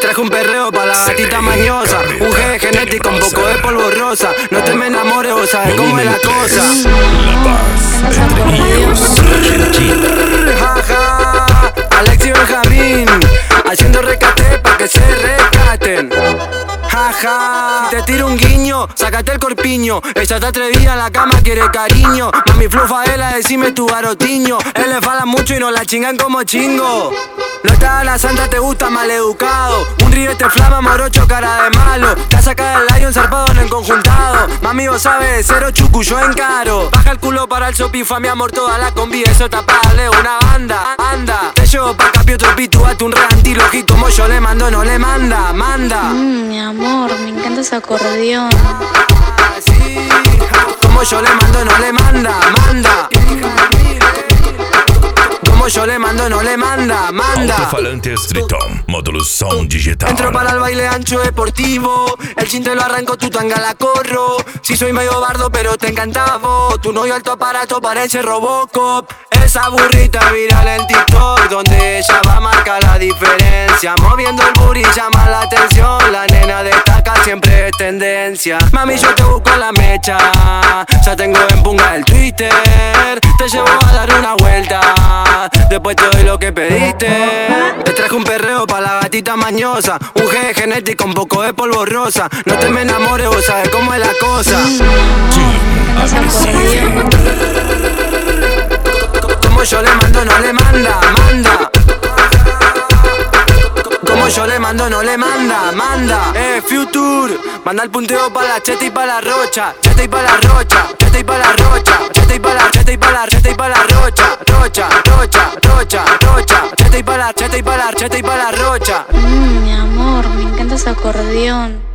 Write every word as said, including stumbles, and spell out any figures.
traje un perreo pa' la gatita mañosa. Un G genético, un poco de polvo rosa. No te me enamores, vos sabes cómo es la cosa. La Paz, entre ellos, Argentina. Jaja, Alex y Benjamín, haciendo recate pa' que se recaten. Jaja, si te tiro un guiño, sácate el corpiño. Ella está atrevida en la cama, quiere cariño. Mami flufaela, decime tu garotiño. Él le fala mucho y nos la chingan como chingo. No está la santa, te gusta maleducado. Un río te flama, morocho, cara de malo. Te saca del lion, zarpado en el conjuntado. Mami, vos sabes, cero chucu, yo encaro. Baja el culo para el sopifa, mi amor, toda la combi. Eso taparle una banda, anda. Te llevo pa' capio, otro pitu, a un reantil. Ojí, como yo le mando, no le manda, manda. Mmm, mi amor, me encanta ese acordeón. Ah, sí, como yo le mando, no le manda, manda. Como yo le mando, no le manda, manda. Alto-falante Streeton, módulo sound digital. Entro para el baile ancho deportivo. El chin te lo arranco, tu tanga la corro. Si soy medio bardo, pero te encanta vos. Tu novio alto aparato parece Robocop. Esa burrita viral en TikTok, donde ella va a marcar la diferencia. Moviendo el booty llama la atención. La nena destaca, siempre es tendencia. Mami, yo te busco en la mecha. Ya tengo en punga el Twitter. Te llevo a dar una vuelta. Después te doy lo que pediste. Te traje un perreo pa' la gatita mañosa. Un G genético, un poco de polvo rosa. No te me enamores, vos sabes cómo es la cosa. Agresivo. Como yo le mando, no le manda, manda. Como yo le mando, no le manda, manda. Eh, Future, manda el punteo pa' la cheta y pa' la rocha. Cheta y pa' la rocha, cheta y pa' la rocha. Cheta y pa' la, cheta y pa' la, cheta y pa' la rocha. Rocha, rocha, rocha, rocha. Cheta y pa' la, cheta y pa' la, cheta y pa' la rocha. Mmm, mi amor, me encanta ese acordeón.